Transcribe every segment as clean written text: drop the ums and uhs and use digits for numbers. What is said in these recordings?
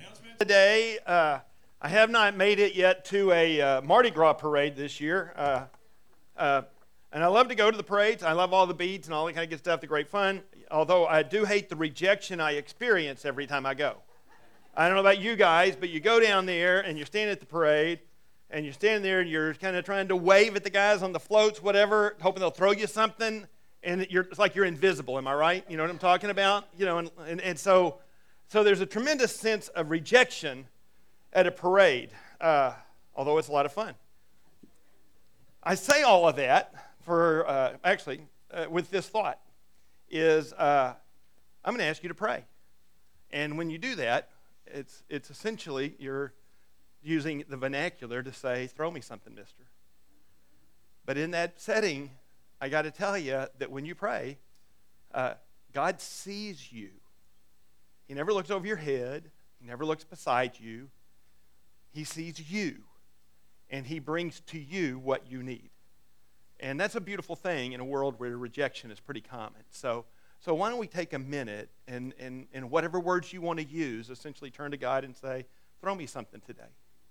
Today, I have not made it yet to a Mardi Gras parade this year. And I love to go to the parades. I love all the beads and all that kind of good stuff, the great fun. Although I do hate the rejection I experience every time I go. I don't know about you guys, but you go down there and you're standing at the parade, and you're standing there and you're kind of trying to wave at the guys on the floats, whatever, hoping they'll throw you something, and it's like you're invisible. Am I right? You know what I'm talking about? You know, and so there's a tremendous sense of rejection at a parade, although it's a lot of fun. I say all of that for with this thought is I'm going to ask you to pray, and when you do that, it's essentially you're using the vernacular to say, "Throw me something, mister." But in that setting, I got to tell you that when you pray, God sees you. He never looks over your head. He never looks beside you. He sees you, and he brings to you what you need. And that's a beautiful thing in a world where rejection is pretty common. So why don't we take a minute and whatever words you want to use, essentially turn to God and say, "Throw me something today."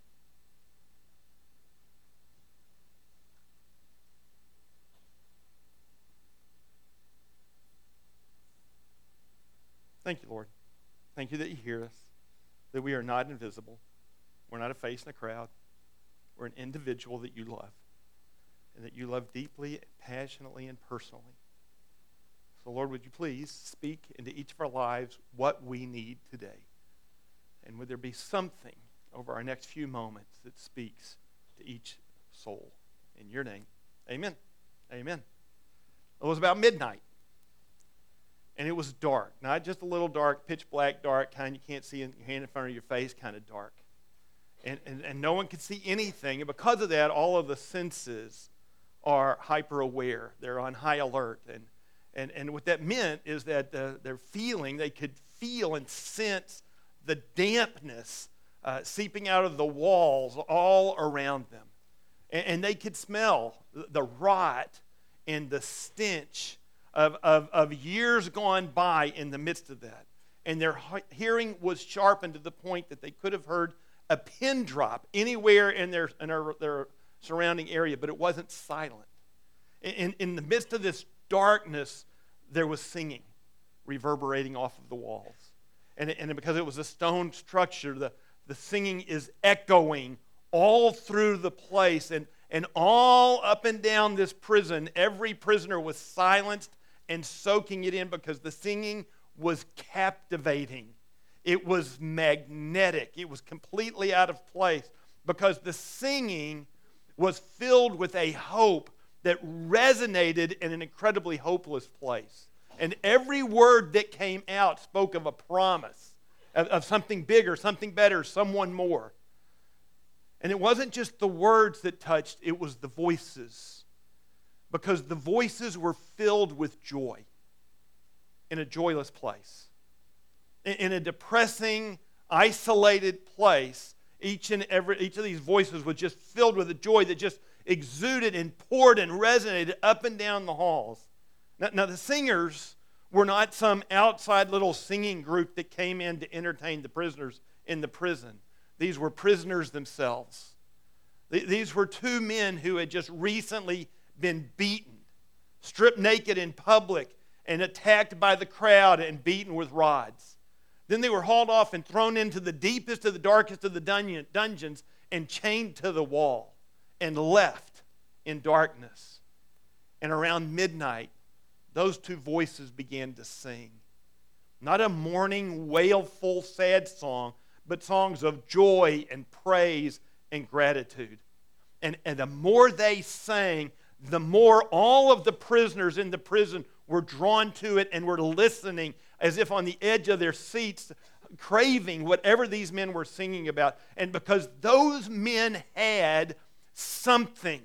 Thank you, Lord. Thank you that you hear us, that we are not invisible. We're not a face in a crowd. We're an individual that you love, and that you love deeply, passionately, and personally. So, Lord, would you please speak into each of our lives what we need today? And would there be something over our next few moments that speaks to each soul? In your name, amen. Amen. It was about midnight. And it was dark, not just a little dark, pitch black dark, kind you can't see your hand in front of your face kind of dark. And no one could see anything. And because of that, all of the senses are hyper aware. They're on high alert. And what that meant is that they could feel and sense the dampness seeping out of the walls all around them. And they could smell the rot and the stench of years gone by in the midst of that. And their hearing was sharpened to the point that they could have heard a pin drop anywhere in their surrounding area, but it wasn't silent. In the midst of this darkness, there was singing reverberating off of the walls. And because it was a stone structure, the singing is echoing all through the place. And all up and down this prison, every prisoner was silenced and soaking it in because the singing was captivating. It was magnetic. It was completely out of place because the singing was filled with a hope that resonated in an incredibly hopeless place. And every word that came out spoke of a promise, of something bigger, something better, someone more. And it wasn't just the words that touched, it was the voices. Because the voices were filled with joy in a joyless place. In a depressing, isolated place, each of these voices was just filled with a joy that just exuded and poured and resonated up and down the halls. Now the singers were not some outside little singing group that came in to entertain the prisoners in the prison. These were prisoners themselves. These were two men who had just recently been beaten, stripped naked in public, and attacked by the crowd and beaten with rods. Then they were hauled off and thrown into the deepest of the darkest of the dungeons and chained to the wall and left in darkness. And around midnight, those two voices began to sing. Not a mourning, wailful, sad song, but songs of joy and praise and gratitude. And the more they sang, the more all of the prisoners in the prison were drawn to it and were listening as if on the edge of their seats, craving whatever these men were singing about. And because those men had something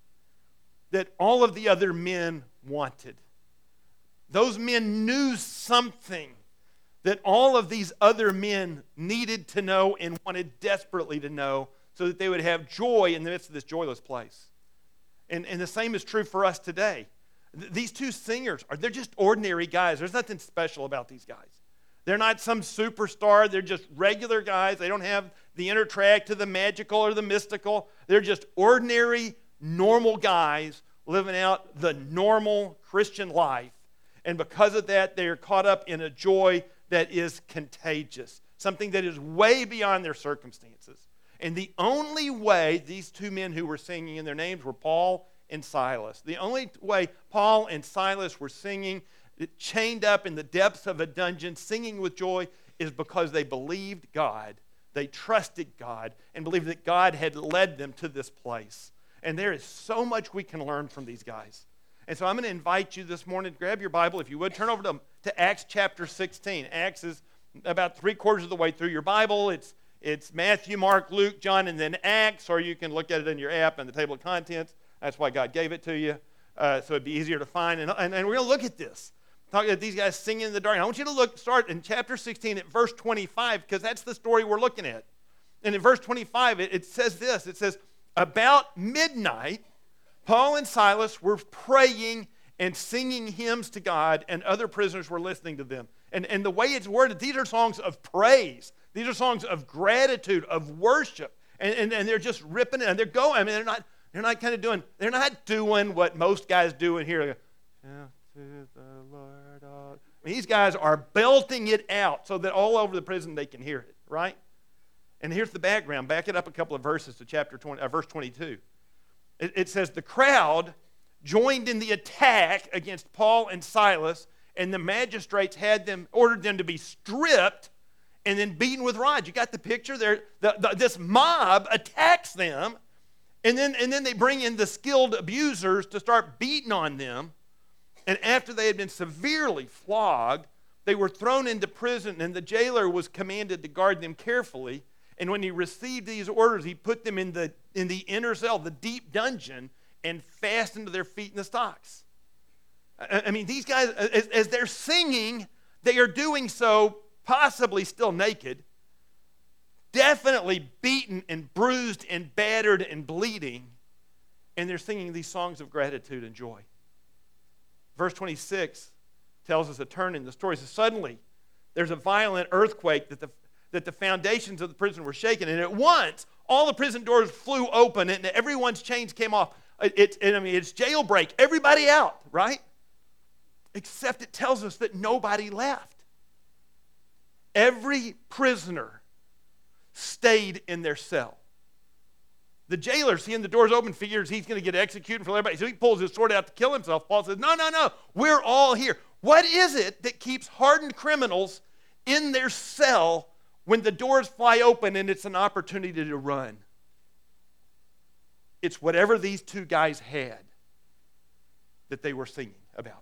that all of the other men wanted. Those men knew something that all of these other men needed to know and wanted desperately to know so that they would have joy in the midst of this joyless place. And the same is true for us today. These two singers, they're just ordinary guys. There's nothing special about these guys. They're not some superstar. They're just regular guys. They don't have the inner track to the magical or the mystical. They're just ordinary, normal guys living out the normal Christian life. And because of that, they are caught up in a joy that is contagious, something that is way beyond their circumstances. And the only way these two men who were singing, and their names were Paul and Silas, the only way Paul and Silas were singing, chained up in the depths of a dungeon, singing with joy, is because they believed God. They trusted God and believed that God had led them to this place. And there is so much we can learn from these guys. And so I'm going to invite you this morning to grab your Bible, if you would, turn over to Acts chapter 16. Acts is about 3/4 of the way through your Bible. It's Matthew, Mark, Luke, John, and then Acts, or you can look at it in your app and the table of contents. That's why God gave it to you, so it'd be easier to find. And we're going to look at this. Talking about these guys singing in the dark. And I want you to start in chapter 16 at verse 25, because that's the story we're looking at. And in verse 25, it says this. It says, about midnight, Paul and Silas were praying and singing hymns to God, and other prisoners were listening to them. And the way it's worded, these are songs of praise. These are songs of gratitude, of worship. And they're just ripping it, and they're going. I mean, they're not doing what most guys do in here. Shout to the Lord. I mean, these guys are belting it out so that all over the prison they can hear it, right? And here's the background. Back it up a couple of verses to verse 22. It says, the crowd joined in the attack against Paul and Silas, and the magistrates ordered them to be stripped and then beaten with rods. You got the picture there? This mob attacks them, and then they bring in the skilled abusers to start beating on them. And after they had been severely flogged, they were thrown into prison, and the jailer was commanded to guard them carefully. And when he received these orders, he put them in the inner cell, the deep dungeon, and fastened their feet in the stocks. I mean, these guys, as they're singing, they are doing so possibly still naked, definitely beaten and bruised and battered and bleeding, and they're singing these songs of gratitude and joy. Verse 26 tells us a turn in the story. So suddenly, there's a violent earthquake that the foundations of the prison were shaken, and at once, all the prison doors flew open, and everyone's chains came off. It's jailbreak. Everybody out, right? Except it tells us that nobody left. Every prisoner stayed in their cell. The jailer, seeing the doors open, figures he's going to get executed for everybody. So he pulls his sword out to kill himself. Paul says, no, we're all here. What is it that keeps hardened criminals in their cell when the doors fly open and it's an opportunity to run? It's whatever these two guys had that they were singing about.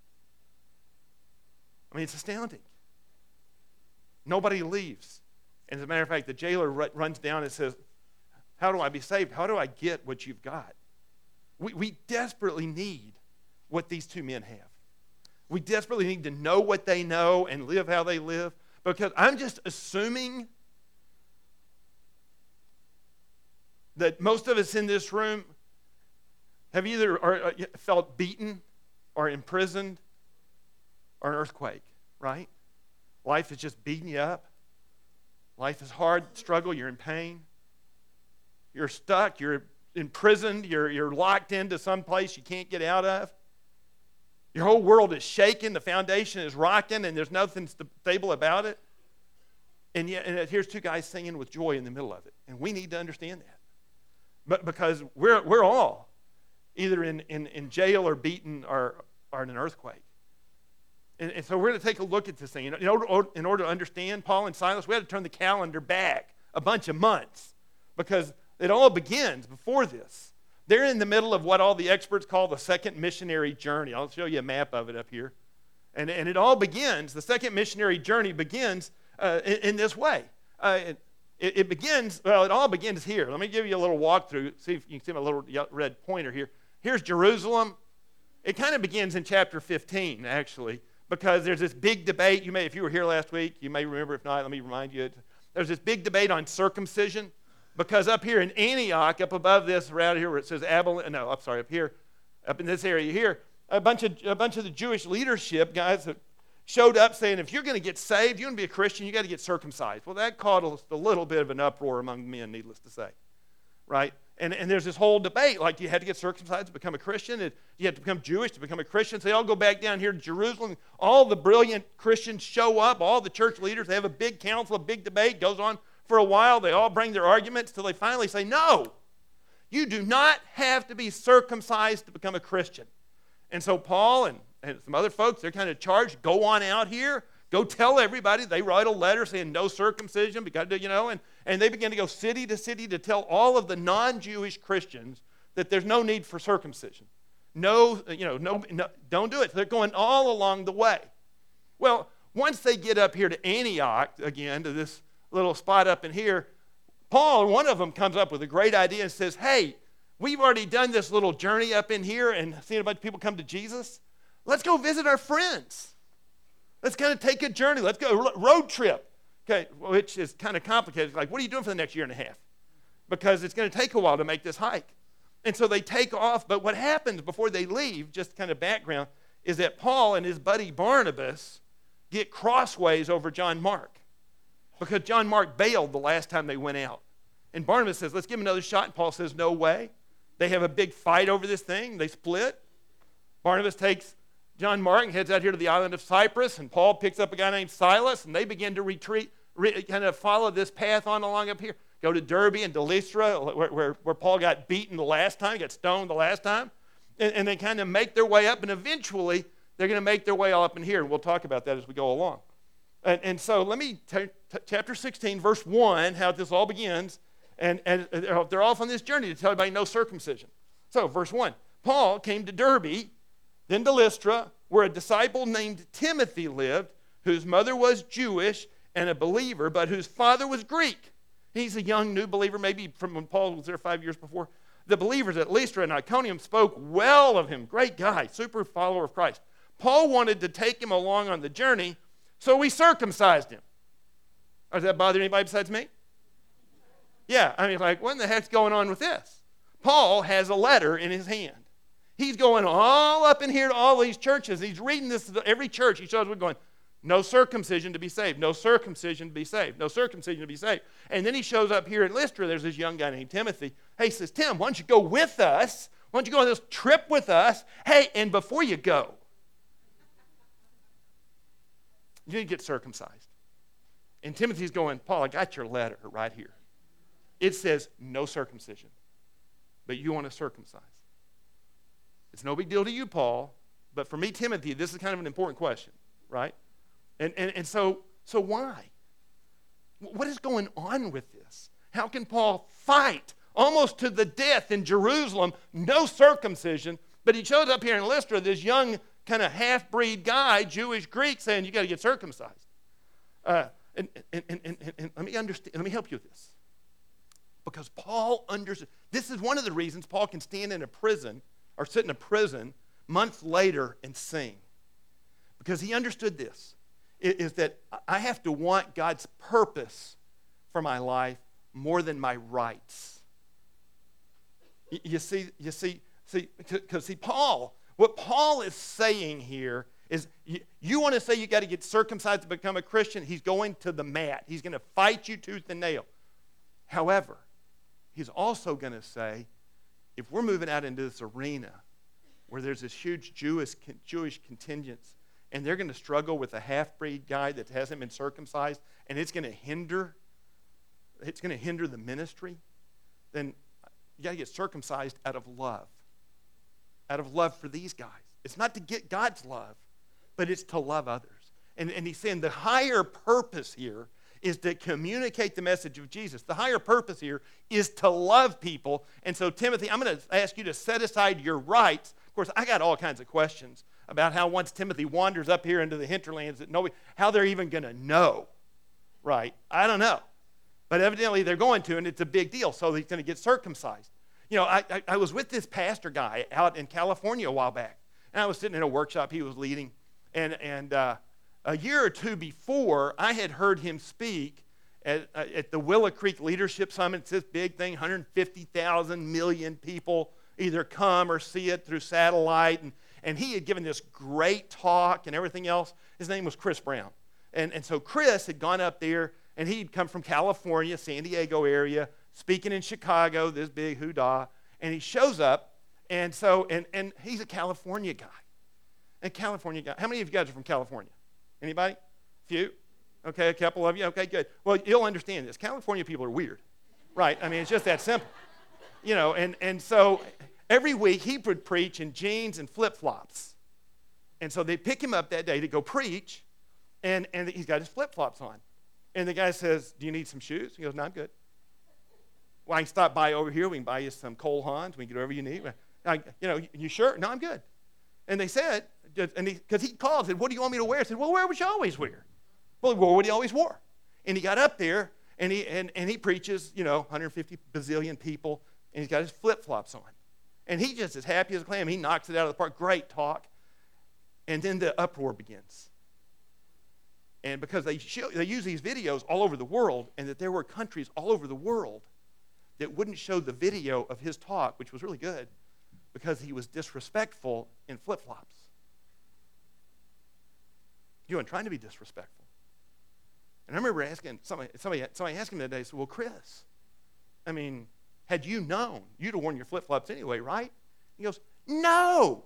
I mean, it's astounding. Nobody leaves. And as a matter of fact, the jailer runs down and says, how do I be saved? How do I get what you've got? We desperately need what these two men have. We desperately need to know what they know and live how they live, because I'm just assuming that most of us in this room have either felt beaten or imprisoned or an earthquake, right? Life is just beating you up. Life is hard, struggle, you're in pain. You're stuck, you're imprisoned, you're locked into some place you can't get out of. Your whole world is shaking, the foundation is rocking, and there's nothing stable about it. And yet, here's two guys singing with joy in the middle of it. And we need to understand that. But because we're all either in jail or beaten or in an earthquake. And so we're going to take a look at this thing. In order to understand Paul and Silas, we had to turn the calendar back a bunch of months, because it all begins before this. They're in the middle of what all the experts call the second missionary journey. I'll show you a map of it up here. And it all begins, the second missionary journey begins in this way. It all begins here. Let me give you a little walkthrough. See if you can see my little red pointer here. Here's Jerusalem. It kind of begins in chapter 15, actually, because there's this big debate. If you were here last week, you may remember. If not, let me remind you. There's this big debate on circumcision, because up here in Antioch, up above this, around here where it says up here, up in this area here, a bunch of the Jewish leadership guys showed up saying, if you're going to get saved, you're going to be a Christian, you got to get circumcised. Well, that caused a little bit of an uproar among men, needless to say, right? And there's this whole debate, like, you had to get circumcised to become a Christian, and you had to become Jewish to become a Christian. So they all go back down here to Jerusalem. All the brilliant Christians show up, all the church leaders. They have a big council, a big debate, goes on for a while. They all bring their arguments till they finally say, no, you do not have to be circumcised to become a Christian. And so Paul and some other folks, they're kind of charged, go on out here, go tell everybody. They write a letter saying no circumcision, because, and they begin to go city to city to tell all of the non-Jewish Christians that there's no need for circumcision. No, don't do it. They're going all along the way. Well, once they get up here to Antioch, again, to this little spot up in here, Paul, one of them, comes up with a great idea and says, hey, we've already done this little journey up in here and seen a bunch of people come to Jesus. Let's go visit our friends. Let's kind of take a journey. Let's go road trip, okay, which is kind of complicated. Like, what are you doing for the next year and a half? Because it's going to take a while to make this hike. And so they take off, but what happens before they leave, just kind of background, is that Paul and his buddy Barnabas get crossways over John Mark, because John Mark bailed the last time they went out. And Barnabas says, let's give him another shot. And Paul says, no way. They have a big fight over this thing. They split. Barnabas takes John Mark and heads out here to the island of Cyprus, and Paul picks up a guy named Silas, and they begin to retreat, kind of follow this path on along up here. Go to Derbe and to Lystra, where Paul got beaten the last time, got stoned the last time. And they kind of make their way up, and eventually they're going to make their way all up in here, and we'll talk about that as we go along. And so let me take chapter 16, verse 1, how this all begins, and they're off on this journey to tell everybody no circumcision. So verse 1, Paul came to Derbe, then to Lystra, where a disciple named Timothy lived, whose mother was Jewish and a believer, but whose father was Greek. He's a young new believer, maybe from when Paul was there 5 years before. The believers at Lystra and Iconium spoke well of him. Great guy, super follower of Christ. Paul wanted to take him along on the journey, so we circumcised him. Does that bother anybody besides me? Yeah, I mean, like, what in the heck's going on with this? Paul has a letter in his hand. He's going all up in here to all these churches. He's reading this to every church. He shows we're going, no circumcision to be saved, no circumcision to be saved, no circumcision to be saved. And then he shows up here at Lystra. There's this young guy named Timothy. Hey, he says, Tim, why don't you go with us? Why don't you go on this trip with us? Hey, and before you go, you need to get circumcised. And Timothy's going, Paul, I got your letter right here. It says no circumcision, but you want to circumcise. It's no big deal to you, Paul, but for me, Timothy, this is kind of an important question, right? And so why? What is going on with this? How can Paul fight almost to the death in Jerusalem, no circumcision, but he shows up here in Lystra, this young kind of half-breed guy, Jewish Greek, saying you got to get circumcised. And let me help you with this. Because Paul understood, this is one of the reasons Paul can stand in a prison or sit in a prison months later and sing. Because he understood this, is that I have to want God's purpose for my life more than my rights. You see, because Paul, what Paul is saying here is you want to say you got to get circumcised to become a Christian, he's going to the mat. He's going to fight you tooth and nail. However, he's also going to say, if we're moving out into this arena where there's this huge Jewish contingent, and they're going to struggle with a half-breed guy that hasn't been circumcised, and it's going to hinder the ministry, then you got to get circumcised out of love for these guys. It's not to get God's love, but it's to love others. And he's saying the higher purpose here is to communicate the message of Jesus. The higher purpose here is to love people. And so, Timothy, I'm going to ask you to set aside your rights. Of course, I got all kinds of questions about how once Timothy wanders up here into the hinterlands, how they're even going to know, right? I don't know. But evidently they're going to, and it's a big deal, so he's going to get circumcised. You know, I was with this pastor guy out in California a while back, and I was sitting in a workshop he was leading, and a year or two before, I had heard him speak at the Willow Creek Leadership Summit. It's this big thing, 150,000 million people either come or see it through satellite. And he had given this great talk and everything else. His name was Chris Brown. And so Chris had gone up there, and he'd come from California, San Diego area, speaking in Chicago, this big hoorah. And he shows up, and he's a California guy. A California guy. How many of you guys are from California? Anybody? Few? Okay, a couple of you. Okay, good. Well, you'll understand this. California people are weird, right? I mean, it's just that simple. And so every week he would preach in jeans and flip-flops. And so they pick him up that day to go preach, and he's got his flip-flops on. And the guy says, do you need some shoes? He goes, no, I'm good. Well, I can stop by over here. We can buy you some Cole Haans. We can get whatever you need. You sure? No, I'm good. And they said, because he called and said, what do you want me to wear? I said, well, wear what you always wear. Well, he wore what he always wore. And he got up there, and he preaches, 150 bazillion people, and he's got his flip-flops on. And he's just as happy as a clam. He knocks it out of the park. Great talk. And then the uproar begins. And because they use these videos all over the world, and that there were countries all over the world that wouldn't show the video of his talk, which was really good, because he was disrespectful in flip-flops. He wasn't trying to be disrespectful. And I remember asking, somebody asked him that day, I said, well, Chris, I mean, had you known, you'd have worn your flip-flops anyway, right? He goes, no,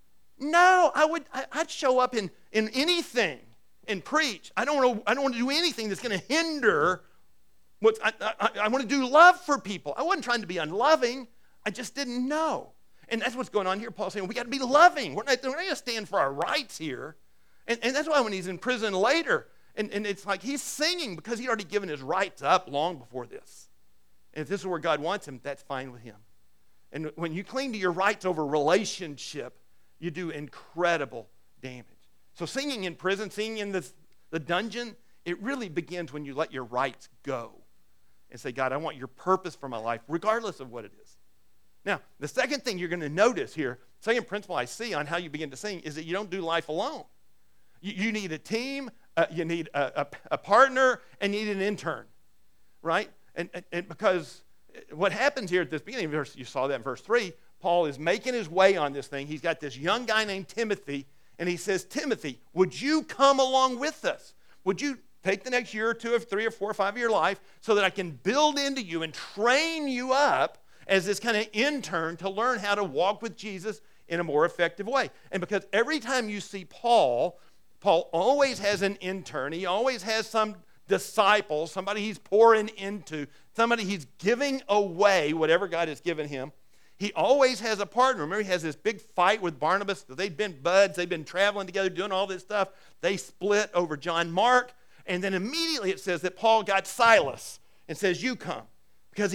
I'd show up in anything and preach. I don't want to do anything that's going to hinder what I want to do love for people. I wasn't trying to be unloving. I just didn't know. And that's what's going on here. Paul's saying we got to be loving. We're not going to stand for our rights here. And that's why when he's in prison later, and it's like he's singing because he'd already given his rights up long before this. And if this is where God wants him, that's fine with him. And when you cling to your rights over relationship, you do incredible damage. So singing in prison, singing in the dungeon, it really begins when you let your rights go and say, God, I want your purpose for my life, regardless of what it is. Now, the second thing you're going to notice here, second principle I see on how you begin to sing, is that you don't do life alone. You need a team, you need a partner, and you need an intern, right? And because what happens here at this beginning of verse, you saw that in verse 3, Paul is making his way on this thing. He's got this young guy named Timothy, and he says, Timothy, would you come along with us? Would you take the next year or two, or 3 or 4 or 5 of your life so that I can build into you and train you up as this kind of intern to learn how to walk with Jesus in a more effective way? And because every time you see Paul always has an intern. He always has some disciple, somebody he's pouring into, somebody he's giving away whatever God has given him. He always has a partner. Remember, he has this big fight with Barnabas. They've been buds. They've been traveling together, doing all this stuff. They split over John Mark. And then immediately it says that Paul got Silas and says, you come. Because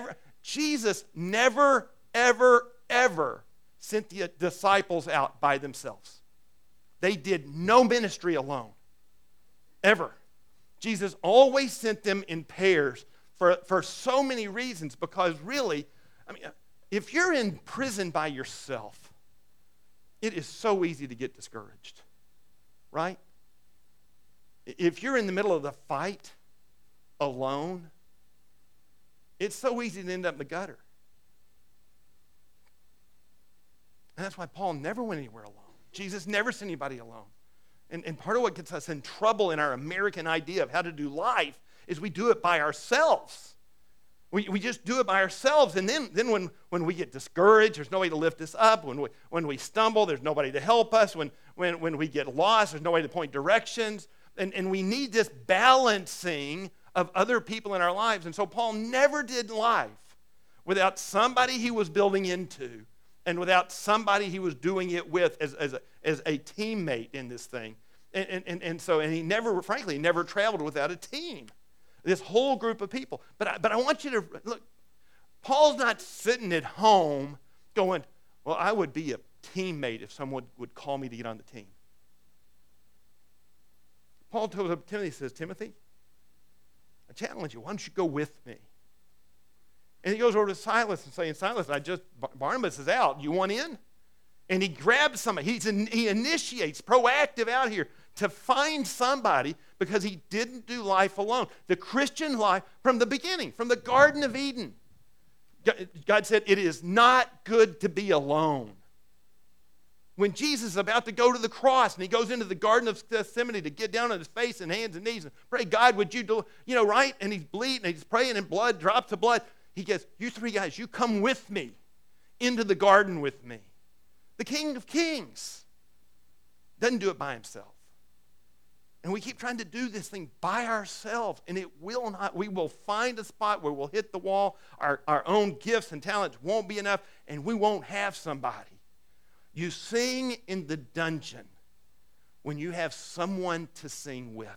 Jesus never, ever, ever sent the disciples out by themselves. They did no ministry alone, ever. Jesus always sent them in pairs for so many reasons, because really, I mean, if you're in prison by yourself, it is so easy to get discouraged, right? If you're in the middle of the fight alone, it's so easy to end up in the gutter. And that's why Paul never went anywhere alone. Jesus never sent anybody alone. And part of what gets us in trouble in our American idea of how to do life is we do it by ourselves. We just do it by ourselves, and then when we get discouraged, there's nobody to lift us up. When we stumble, there's nobody to help us. When we get lost, there's nobody to point directions. And we need this balancing of other people in our lives. And so Paul never did life without somebody he was building into, and without somebody he was doing it with as a teammate in this thing. And he never traveled without a team. This whole group of people. But I want you to look, Paul's not sitting at home going, well, I would be a teammate if someone would call me to get on the team. Paul told Timothy, says, Timothy, I challenge you, why don't you go with me? And he goes over to Silas and saying, Silas, Barnabas is out. You want in? And he grabs somebody. He initiates, proactive out here to find somebody, because he didn't do life alone. The Christian life, from the beginning, from the Garden of Eden, God said, it is not good to be alone. When Jesus is about to go to the cross and he goes into the Garden of Gethsemane to get down on his face and hands and knees and pray, God, would you do, right? And he's bleeding and he's praying and blood, drops of blood. He goes, you three guys, you come with me into the garden with me. The King of Kings doesn't do it by himself. And we keep trying to do this thing by ourselves, and it will not. We will find a spot where we'll hit the wall. Our own gifts and talents won't be enough, and we won't have somebody. You sing in the dungeon when you have someone to sing with.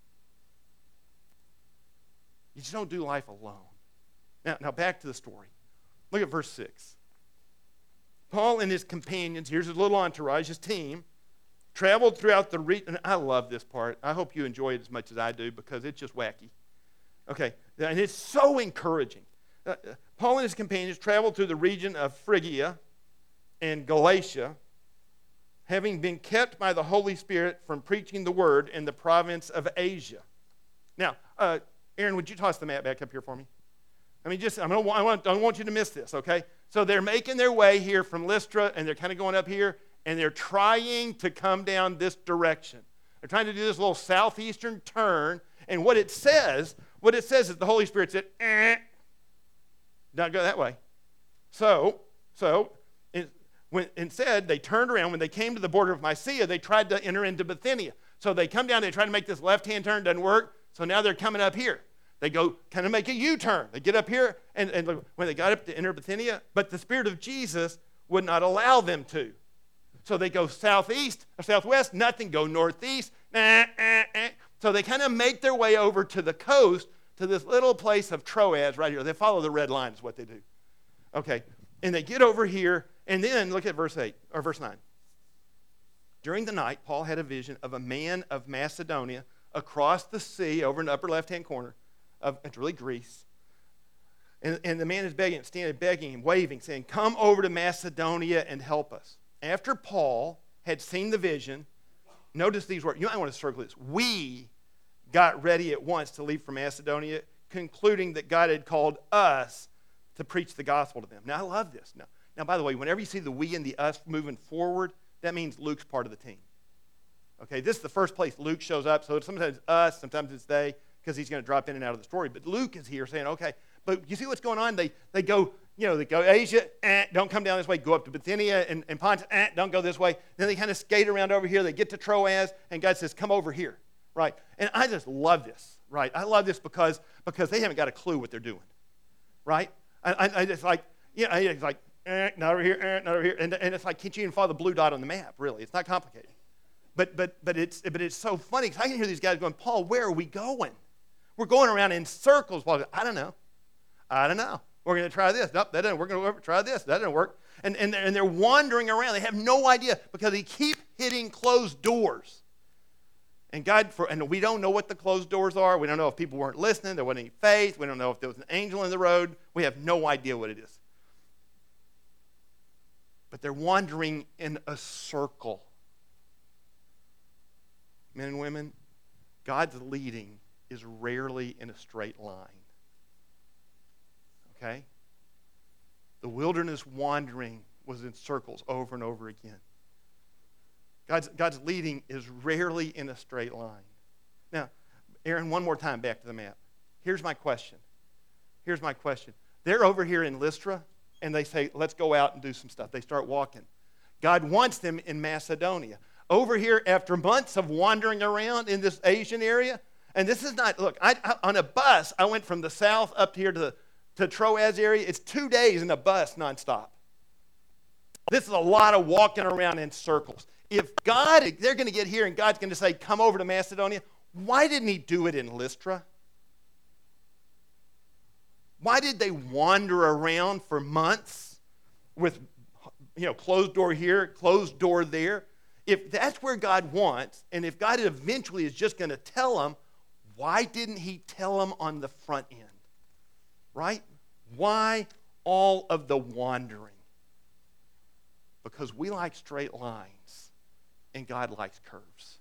You just don't do life alone. Now back to the story. Look at verse 6. Paul and his companions, here's his little entourage, his team, traveled throughout the region. I love this part. I hope you enjoy it as much as I do because it's just wacky. Okay, and it's so encouraging. Paul and his companions traveled through the region of Phrygia and Galatia, having been kept by the Holy Spirit from preaching the word in the province of Asia. Now, Aaron, would you toss the map back up here for me? I don't want you to miss this, okay? So they're making their way here from Lystra, and they're kind of going up here, and they're trying to come down this direction. They're trying to do this little southeastern turn, and what it says is the Holy Spirit said, don't go that way. So instead, they turned around. When they came to the border of Mysia, they tried to enter into Bithynia. So they come down, they try to make this left-hand turn, doesn't work, so now they're coming up here. They go kind of make a U-turn. They get up here, and when they got up to enter Bithynia, but the Spirit of Jesus would not allow them to. So they go southeast or southwest, nothing, go northeast. So they kind of make their way over to the coast, to this little place of Troas right here. They follow the red line is what they do. Okay, and they get over here, and then look at verse 9. During the night, Paul had a vision of a man of Macedonia across the sea over in the upper left-hand corner. It's really Greece. And the man is begging him, waving, saying, come over to Macedonia and help us. After Paul had seen the vision, notice these words. You might want to circle this. We got ready at once to leave for Macedonia, concluding that God had called us to preach the gospel to them. Now, I love this. Now, by the way, whenever you see the we and the us moving forward, that means Luke's part of the team. Okay, this is the first place Luke shows up. So sometimes it's us, sometimes it's they, because he's going to drop in and out of the story. But Luke is here saying, okay, but you see what's going on? They go Asia, don't come down this way, go up to Bithynia and Pontus, don't go this way. Then they kind of skate around over here. They get to Troas, and God says, come over here, right? And I just love this, right? I love this because they haven't got a clue what they're doing, right? It's like, it's like, not over here, not over here. And it's like, can't you even follow the blue dot on the map, really? It's not complicated. But it's so funny because I can hear these guys going, Paul, where are we going? We're going around in circles. Paul goes, I don't know. We're going to try this. Nope, that didn't work. We're going to try this. That didn't work. And they're wandering around. They have no idea because they keep hitting closed doors. And we don't know what the closed doors are. We don't know if people weren't listening. There wasn't any faith. We don't know if there was an angel in the road. We have no idea what it is. But they're wandering in a circle. Men and women, God's leading is rarely in a straight line. Okay? The wilderness wandering was in circles over and over again. God's leading is rarely in a straight line. Now, Aaron, one more time back to the map. Here's my question. They're over here in Lystra, and they say, let's go out and do some stuff. They start walking. God wants them in Macedonia. Over here, after months of wandering around in this Asian area, and this is not, look, on a bus, I went from the south up here to Troas area. It's 2 days in a bus nonstop. This is a lot of walking around in circles. If they're going to get here and God's going to say, come over to Macedonia, why didn't he do it in Lystra? Why did they wander around for months with, closed door here, closed door there? If that's where God wants, and if God eventually is just going to tell them, why didn't he tell them on the front end? Right? Why all of the wandering? Because we like straight lines, and God likes curves.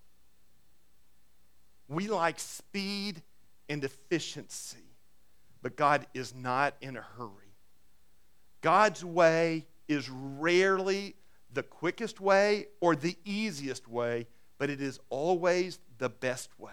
We like speed and efficiency, but God is not in a hurry. God's way is rarely the quickest way or the easiest way, but it is always the best way.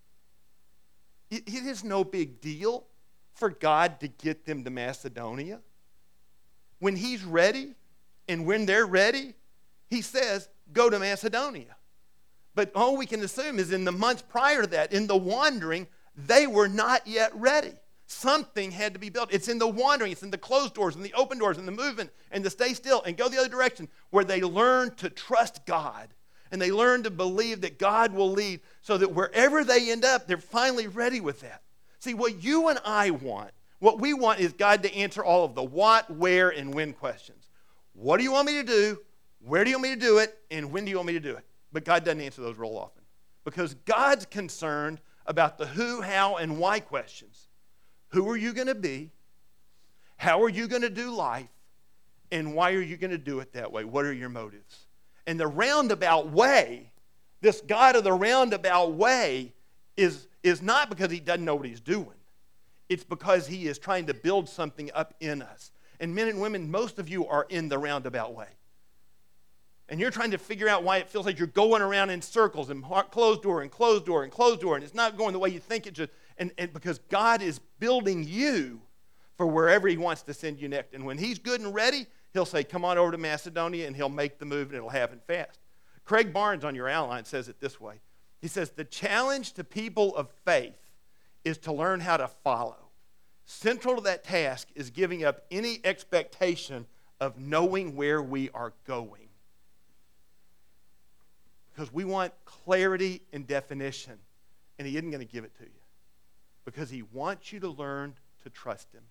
It is no big deal for God to get them to Macedonia. When he's ready and when they're ready, he says, go to Macedonia. But all we can assume is in the months prior to that, in the wandering, they were not yet ready. Something had to be built. It's in the wandering, it's in the closed doors and the open doors and the movement and the stay still and go the other direction where they learn to trust God and they learn to believe that God will lead so that wherever they end up, they're finally ready with that. See, what you and I want, what we want is God to answer all of the what, where, and when questions. What do you want me to do? Where do you want me to do it? And when do you want me to do it? But God doesn't answer those real often because God's concerned about the who, how, and why questions. Who are you going to be? How are you going to do life? And why are you going to do it that way? What are your motives? And the roundabout way, this God of the roundabout way is not because he doesn't know what he's doing. It's because he is trying to build something up in us. And men and women, most of you are in the roundabout way. And you're trying to figure out why it feels like you're going around in circles and closed door and closed door and closed door, and it's not going the way you think it should. And because God is building you for wherever he wants to send you next. And when he's good and ready, he'll say, come on over to Macedonia, and he'll make the move, and it'll happen fast. Craig Barnes on your outline says it this way. He says, the challenge to people of faith is to learn how to follow. Central to that task is giving up any expectation of knowing where we are going. Because we want clarity and definition, and he isn't going to give it to you. Because he wants you to learn to trust him.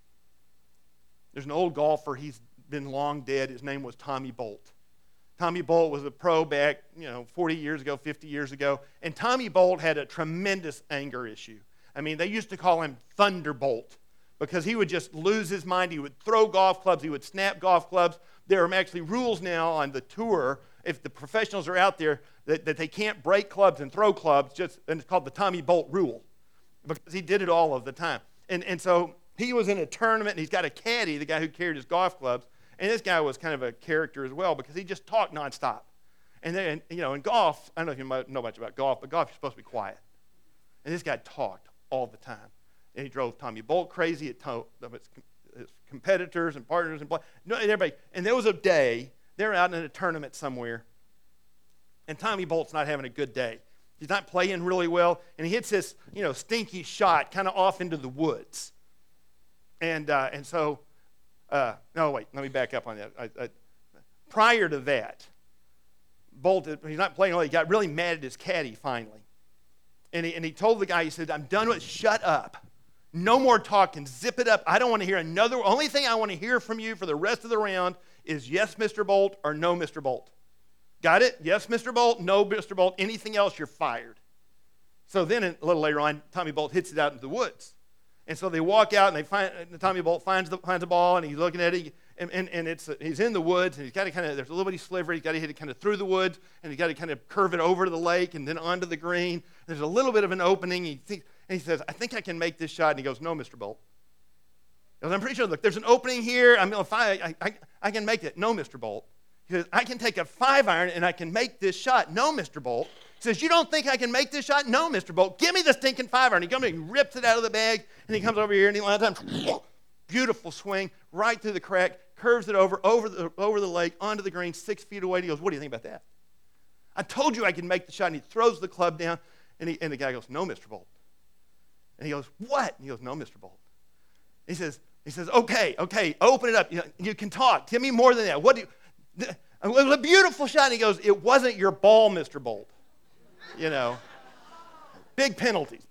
There's an old golfer, he's been long dead. His name was Tommy Bolt. Tommy Bolt was a pro back, 40 years ago, 50 years ago. And Tommy Bolt had a tremendous anger issue. I mean, they used to call him Thunderbolt because he would just lose his mind. He would throw golf clubs. He would snap golf clubs. There are actually rules now on the tour, if the professionals are out there, that they can't break clubs and throw clubs, and it's called the Tommy Bolt rule because he did it all of the time. And so he was in a tournament, and he's got a caddy, the guy who carried his golf clubs, and this guy was kind of a character as well because he just talked nonstop. And then, in golf, I don't know if you might know much about golf, but golf, you're supposed to be quiet. And this guy talked all the time. And he drove Tommy Bolt crazy. It told his competitors and partners and everybody. And there was a day, they're out in a tournament somewhere, and Tommy Bolt's not having a good day. He's not playing really well, and he hits this, stinky shot kind of off into the woods. And so, no, wait, let me back up on that. Prior to that, Bolt, he's not playing well. He got really mad at his caddy finally. And he told the guy, he said, I'm done with it. Shut up. No more talking. Zip it up. I don't want to hear another. Only thing I want to hear from you for the rest of the round is yes, Mr. Bolt, or no, Mr. Bolt. Got it? Yes, Mr. Bolt, no, Mr. Bolt. Anything else, you're fired. So then a little later on, Tommy Bolt hits it out into the woods. And so they walk out, and Tommy Bolt finds the ball, and he's looking at it, and he's in the woods, and he's got to there's a little bitty sliver, he's got to hit it kind of through the woods, and he's got to kind of curve it over to the lake and then onto the green. There's a little bit of an opening, and he says, I think I can make this shot. And he goes, no, Mr. Bolt. He goes, I'm pretty sure, look, there's an opening here. I can make it. No, Mr. Bolt. He says, I can take a 5-iron, and I can make this shot. No, Mr. Bolt. He says, you don't think I can make this shot? No, Mr. Bolt. Give me the stinking 5-iron. He comes in, he rips it out of the bag, and he comes over here, and he lands on beautiful swing, right through the crack, curves it over the lake, onto the green, 6 feet away. And he goes, what do you think about that? I told you I could make the shot. And he throws the club down, and the guy goes, no, Mr. Bolt. And he goes, what? And he goes, no, Mr. Bolt. He says, okay, open it up. You can talk. Tell me more than that. It was a beautiful shot. And he goes, it wasn't your ball, Mr. Bolt. Big penalties.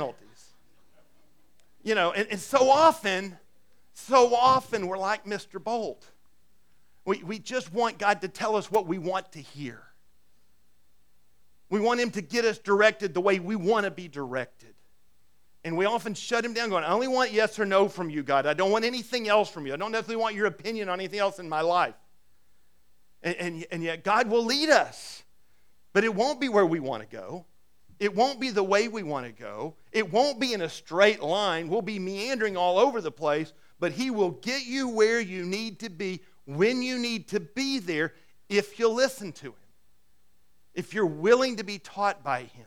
And so often we're like Mr. Bolt. We just want God to tell us what we want to hear. We want him to get us directed the way we want to be directed. And we often shut him down going, I only want yes or no from you, God. I don't want anything else from you. I don't necessarily want your opinion on anything else in my life. And yet God will lead us. But it won't be where we want to go. It won't be the way we want to go. It won't be in a straight line. We'll be meandering all over the place. But he will get you where you need to be, when you need to be there, if you'll listen to him, if you're willing to be taught by him.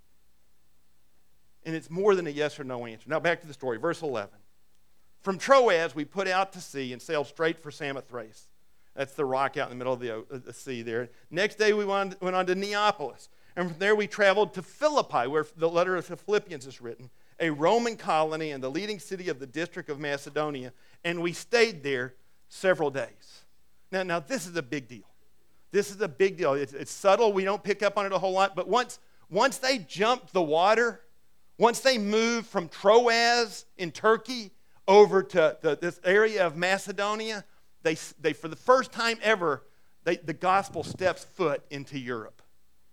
And it's more than a yes or no answer. Now back to the story, verse 11. From Troas, we put out to sea and sailed straight for Samothrace. That's the rock out in the middle of the sea there. Next day, we went on to Neapolis. And from there, we traveled to Philippi, where the letter of the Philippians is written, a Roman colony and the leading city of the district of Macedonia. And we stayed there several days. Now this is a big deal. This is a big deal. It's subtle. We don't pick up on it a whole lot. But once they jumped the water, once they moved from Troas in Turkey over to this area of Macedonia, they for the first time ever, the gospel steps foot into Europe.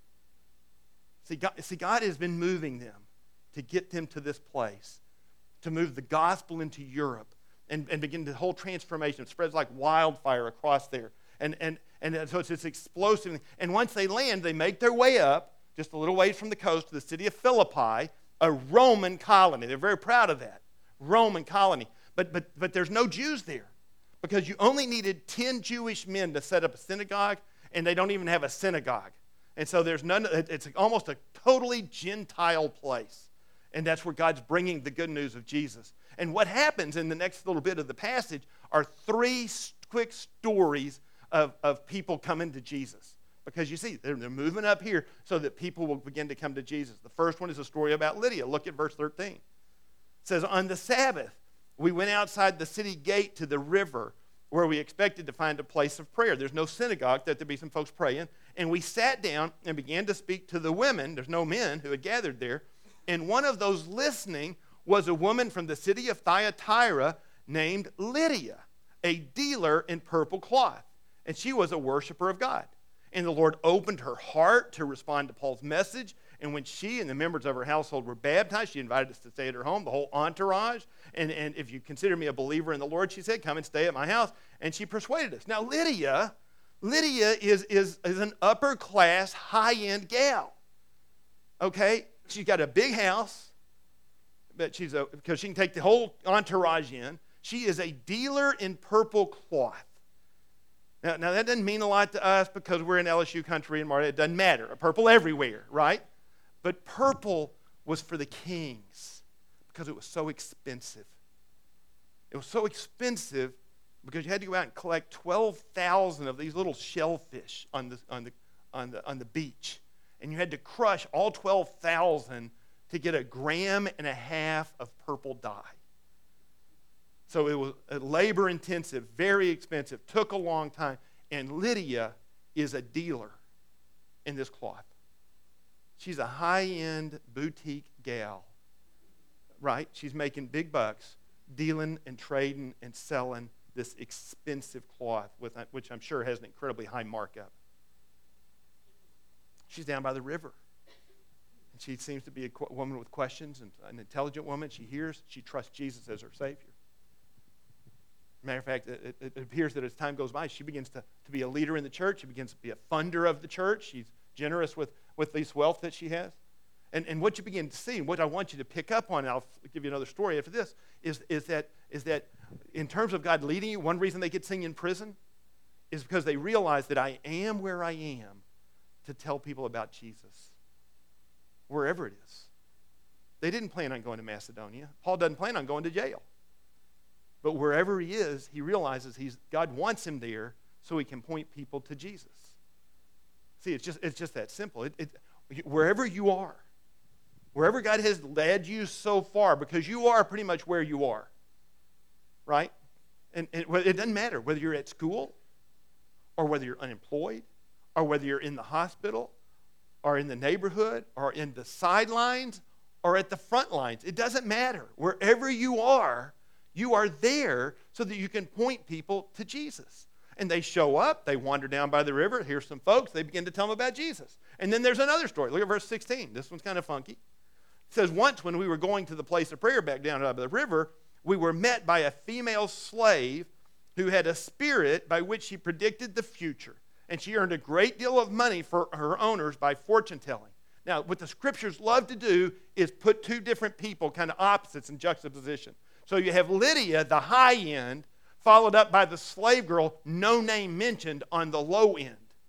See, God has been moving them to get them to this place, to move the gospel into Europe and begin the whole transformation. It spreads like wildfire across there. And so it's this explosive. And once they land, they make their way up, just a little ways from the coast, to the city of Philippi, a Roman colony. They're very proud of that. Roman colony. But there's no Jews there, because you only needed 10 Jewish men to set up a synagogue, and they don't even have a synagogue. And so there's none. It's almost a totally Gentile place. And that's where God's bringing the good news of Jesus. And what happens in the next little bit of the passage are 3 quick stories of people coming to Jesus. Because you see, they're moving up here so that people will begin to come to Jesus. The first one is a story about Lydia. Look at verse 13. It says, on the Sabbath, we went outside the city gate to the river where we expected to find a place of prayer. There's no synagogue, that there'd be some folks praying. And we sat down and began to speak to the women. There's no men who had gathered there. And one of those listening was a woman from the city of Thyatira named Lydia, a dealer in purple cloth. And she was a worshiper of God. And the Lord opened her heart to respond to Paul's message. And when she and the members of her household were baptized, she invited us to stay at her home, the whole entourage. And if you consider me a believer in the Lord, she said, come and stay at my house. And she persuaded us. Now, Lydia is an upper-class, high-end gal. Okay? She's got a big house, but because she can take the whole entourage in. She is a dealer in purple cloth. Now that doesn't mean a lot to us because we're in LSU country and Marta. It doesn't matter. Purple everywhere, right? But purple was for the kings because it was so expensive. It was so expensive because you had to go out and collect 12,000 of these little shellfish on the beach, and you had to crush all 12,000 to get 1.5 grams of purple dye. So it was labor-intensive, very expensive, took a long time. And Lydia is a dealer in this cloth. She's a high-end boutique gal, right? She's making big bucks, dealing and trading and selling this expensive cloth, which I'm sure has an incredibly high markup. She's down by the river. And she seems to be a woman with questions, and an intelligent woman. She hears, she trusts Jesus as her Savior. Matter of fact, it appears that as time goes by, she begins to be a leader in the church. She begins to be a funder of the church. She's generous with this wealth that she has. And what you begin to see, and what I want you to pick up on, and I'll give you another story after this, is that in terms of God leading you, one reason they get seen in prison is because they realize that I am where I am to tell people about Jesus, wherever it is. They didn't plan on going to Macedonia. Paul doesn't plan on going to jail. But wherever he is, he realizes God wants him there so he can point people to Jesus. See, it's just that simple. Wherever you are, wherever God has led you so far, because you are pretty much where you are, right? And it doesn't matter whether you're at school or whether you're unemployed or whether you're in the hospital or in the neighborhood or in the sidelines or at the front lines. It doesn't matter. Wherever you are there so that you can point people to Jesus. And they show up, they wander down by the river, here's some folks, they begin to tell them about Jesus. And then there's another story. Look at verse 16. This one's kind of funky. It says, once when we were going to the place of prayer back down by the river, we were met by a female slave who had a spirit by which she predicted the future. And she earned a great deal of money for her owners by fortune telling. Now, what the scriptures love to do is put 2 different people, kind of opposites, in juxtaposition. So you have Lydia, the high end, followed up by the slave girl, no name mentioned, on the low end.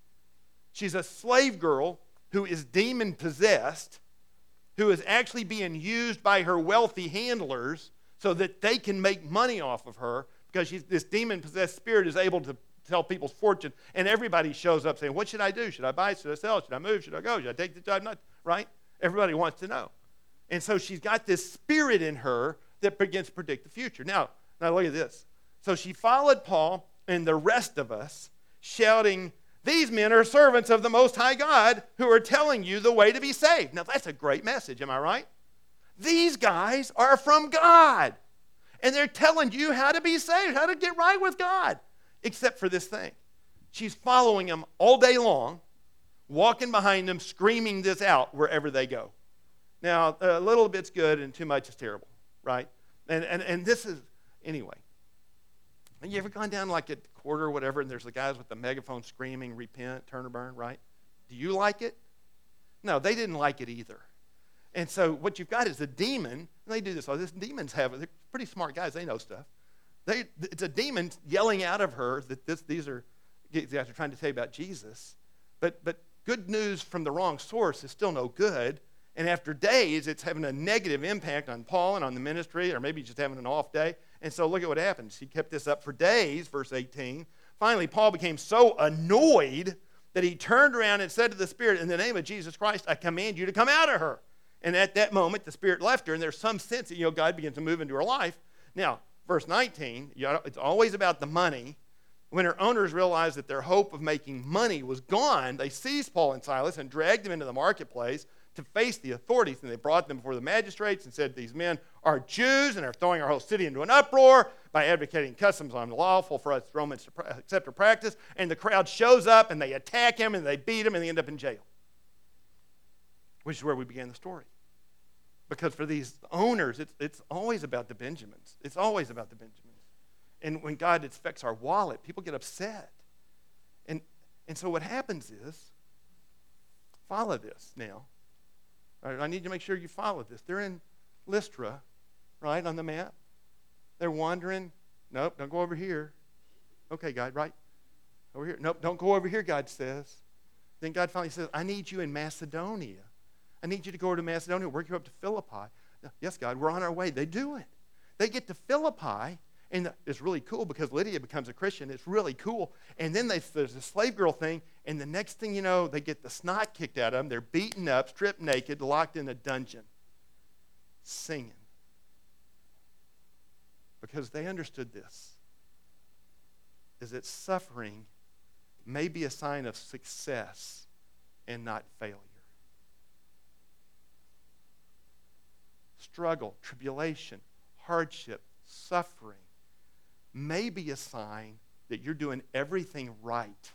She's a slave girl who is demon-possessed, who is actually being used by her wealthy handlers so that they can make money off of her, because this demon-possessed spirit is able to tell people's fortune, and everybody shows up saying, what should I do? Should I buy? Should I sell? Should I move? Should I go? Should I take the job? Not, right? Everybody wants to know. And so she's got this spirit in her that begins to predict the future. Now look at this. So she followed Paul and the rest of us, shouting, these men are servants of the Most High God who are telling you the way to be saved. Now that's a great message, am I right? These guys are from God, and they're telling you how to be saved, how to get right with God, except for this thing. She's following them all day long, walking behind them, screaming this out wherever they go. Now, a little bit's good and too much is terrible, right? And this is, anyway. Have you ever gone down like at the quarter or whatever, and there's the guys with the megaphone screaming, repent, turn or burn, right? Do you like it? No, they didn't like it either. And so what you've got is a demon, and they do this. Oh, these demons they're pretty smart guys. They know stuff. It's a demon yelling out of her that these guys are trying to tell you about Jesus. But good news from the wrong source is still no good. And after days, it's having a negative impact on Paul and on the ministry, or maybe just having an off day. And so look at what happens. He kept this up for days, verse 18. Finally, Paul became so annoyed that he turned around and said to the spirit, in the name of Jesus Christ, I command you to come out of her. And at that moment, the spirit left her, and there's some sense that God begins to move into her life. Now, verse 19, it's always about the money. When her owners realized that their hope of making money was gone, they seized Paul and Silas and dragged them into the marketplace to face the authorities. And they brought them before the magistrates and said, these men are Jews and are throwing our whole city into an uproar by advocating customs unlawful for us Romans to accept or practice. And the crowd shows up and they attack him and they beat him and they end up in jail. Which is where we began the story. Because for these owners, it's always about the Benjamins. It's always about the Benjamins. And when God affects our wallet, people get upset. And so what happens is, follow this now. All right, I need to make sure you follow this. They're in Lystra, right, on the map. They're wandering. Nope, don't go over here. Okay, God, right? Over here. Nope, don't go over here, God says. Then God finally says, I need you in Macedonia. I need you to go over to Macedonia, work you up to Philippi. Yes, God, we're on our way. They do it. They get to Philippi, and it's really cool because Lydia becomes a Christian. It's really cool. And then there's a slave girl thing, and the next thing you know, they get the snot kicked out of them. They're beaten up, stripped naked, locked in a dungeon, singing. Because they understood this, is that suffering may be a sign of success and not failure. Struggle, tribulation, hardship, suffering may be a sign that you're doing everything right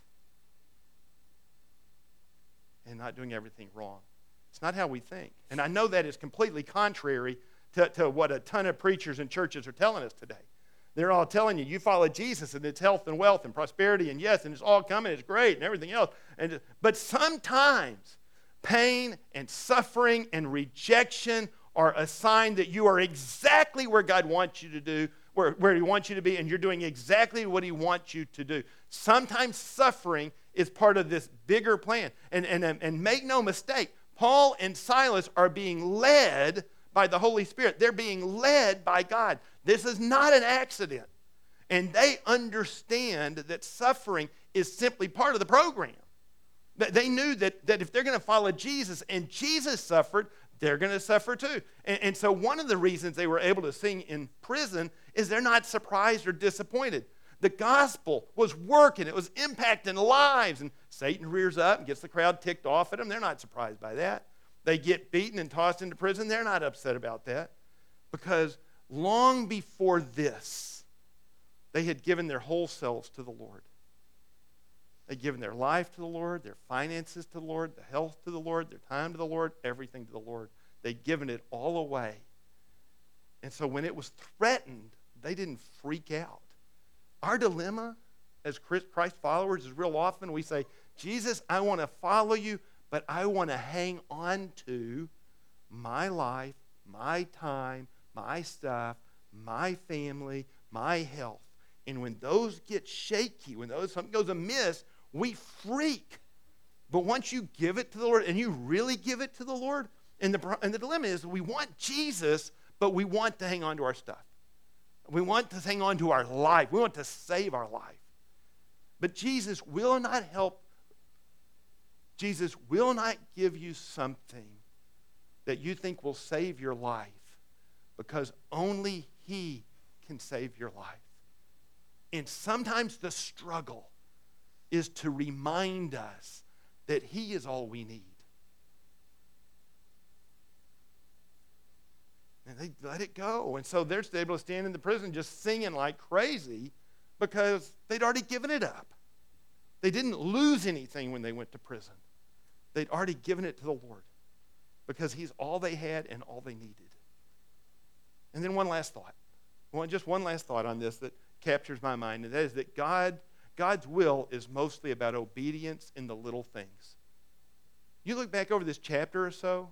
and not doing everything wrong. It's not how we think. And I know that is completely contrary to what a ton of preachers and churches are telling us today. They're all telling you follow Jesus and it's health and wealth and prosperity and yes, and it's all coming, it's great and everything else. But sometimes pain and suffering and rejection are a sign that you are exactly where God wants you to do, where He wants you to be, and you're doing exactly what He wants you to do. Sometimes suffering is part of this bigger plan. And make no mistake, Paul and Silas are being led by the Holy Spirit. They're being led by God. This is not an accident. And they understand that suffering is simply part of the program. They knew that if they're going to follow Jesus, and Jesus suffered, they're going to suffer too. And so one of the reasons they were able to sing in prison is they're not surprised or disappointed. The gospel was working. It was impacting lives. And Satan rears up and gets the crowd ticked off at them. They're not surprised by that. They get beaten and tossed into prison. They're not upset about that. Because long before this, they had given their whole selves to the Lord. They'd given their life to the Lord, their finances to the Lord, the health to the Lord, their time to the Lord, everything to the Lord. They'd given it all away. And so when it was threatened, they didn't freak out. Our dilemma as Christ followers is real often we say, Jesus, I want to follow you, but I want to hang on to my life, my time, my stuff, my family, my health. And when those get shaky, when something goes amiss, we freak. But once you give it to the Lord, and you really give it to the Lord, and the dilemma is we want Jesus, but we want to hang on to our stuff. We want to hang on to our life. We want to save our life. But Jesus will not help. Jesus will not give you something that you think will save your life, because only he can save your life. And sometimes the struggle is to remind us that he is all we need. And they let it go. And so they're able to stand in the prison just singing like crazy because they'd already given it up. They didn't lose anything when they went to prison. They'd already given it to the Lord because he's all they had and all they needed. And then one last thought. Just one last thought on this that captures my mind, and that is that God's will is mostly about obedience in the little things. You look back over this chapter or so,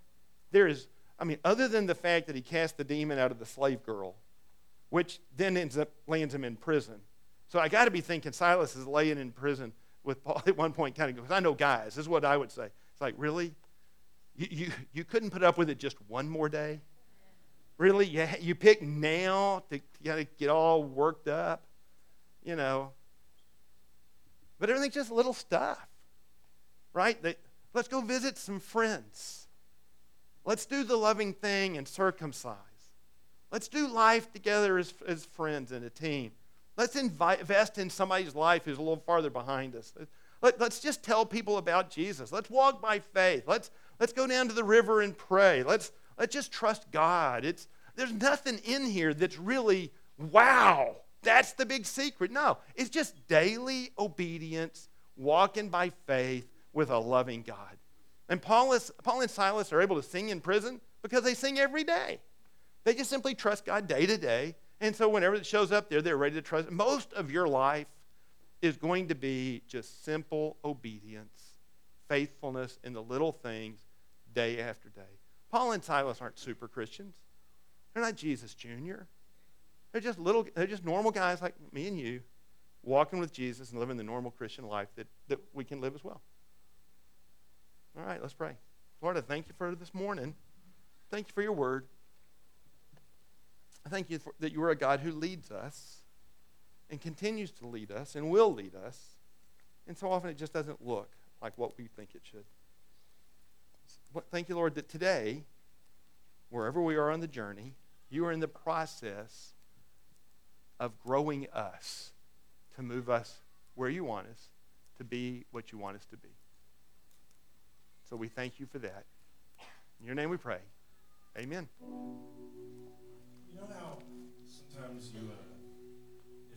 other than the fact that he cast the demon out of the slave girl, which then lands him in prison. So I got to be thinking Silas is laying in prison with Paul at one point, kind of, because I know guys, this is what I would say. It's like, really? You couldn't put up with it just one more day? Really? You pick now to get all worked up? But everything's just little stuff, right? Let's go visit some friends. Let's do the loving thing and circumcise. Let's do life together as friends and a team. Let's invest in somebody's life who's a little farther behind us. Let's just tell people about Jesus. Let's walk by faith. Let's go down to the river and pray. Let's just trust God. There's nothing in here that's really, wow, that's the big secret. No, it's just daily obedience, walking by faith with a loving God. And Paul and Silas are able to sing in prison because they sing every day. They just simply trust God day to day. And so whenever it shows up there, they're ready to trust. Most of your life is going to be just simple obedience, faithfulness in the little things day after day. Paul and Silas aren't super Christians. They're not Jesus Jr. They're just normal guys like me and you, walking with Jesus and living the normal Christian life that we can live as well. All right, let's pray. Lord, I thank you for this morning. Thank you for your word. I thank you that you are a God who leads us and continues to lead us and will lead us. And so often it just doesn't look like what we think it should. Thank you, Lord, that today, wherever we are on the journey, you are in the process of growing us to move us where you want us to be, what you want us to be. So we thank you for that. In your name we pray. Amen. You know how sometimes you